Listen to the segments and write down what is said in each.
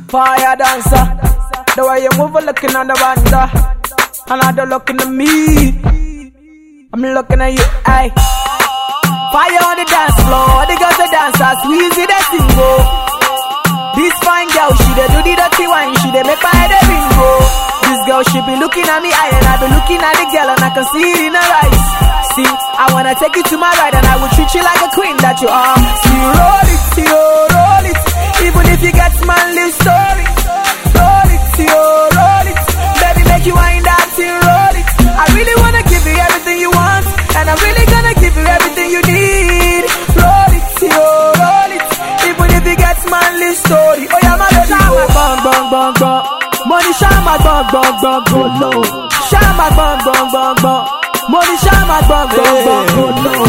Fire dancer, the way you move, looking on the banda, and I don't looking at me. I'm looking at you, aye. Fire on the dance floor, the girls the dancers, Weezy the single. This fine girl, she dey do the dirty wine, she dey make my head a bingo. This girl, she be looking at me, and I be looking at the girl, and I can see it in her eyes. See, I wanna take you to my ride, and I will treat you like a queen that you are. See, roll it, see, oh, roll it. Even if you get man, live story. Roll it, see, oh, roll it. Baby, make you wind up, see, roll it. I really wanna give you everything you want, and I'm really gonna give you everything you need. Roll it, see, oh, roll it. Even if you get man, live story. Oh yeah, my baby, shama, bang, bang, bang, bang. Money, shama, bang, bang, bang, go low. Shama, bang, bang, bang, bang. Money, shama, bang, bang, bang, go low.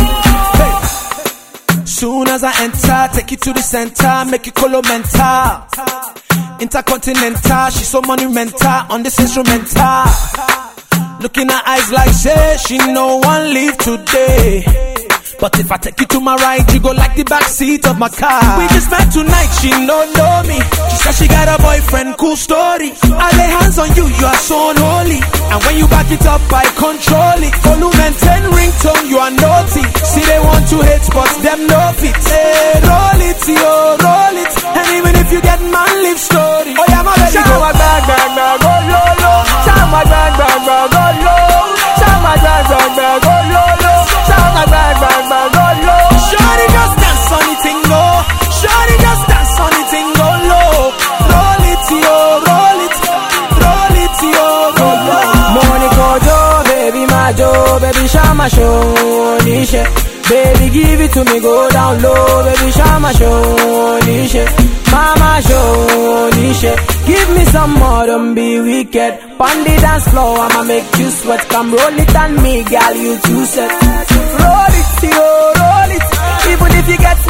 Soon as I enter, take you to the center, make you colo mental. Intercontinental, she's so monumental on this instrumental. Look in her eyes like say she no one leave today. But if I take you to my ride, you go like the back seat of my car. We just met tonight, she no know me. She said she got a boyfriend, cool story. I lay hands on you, you are so unholy. And when you back it up, I control it. Volume and 10 ringtone, you are naughty. See they want to hate, but them no fit. Hey, roll it, yo, roll it. And even if you get man, live story. Oh yeah, my baby, go a bang, bang, bang, go low, low. Shama, bang, bang, bang, go low. Shama, bang, bang, bang, go low, low. Shama, bang, bang, bang, go low. Shorty just dance on it and go. Shorty just dance on it and go low. Roll it, yo, roll it. Roll it, yo, roll low. Money kojo, baby majo, baby shama show nishe. Baby give it to me, go down low, baby shama show nishe. Mama show nishe. Give me some more, don't be wicked. Pon the dance floor, I'ma make you sweat. Come roll it on me, girl, you too set. Roll it, yo, roll it. Even if you get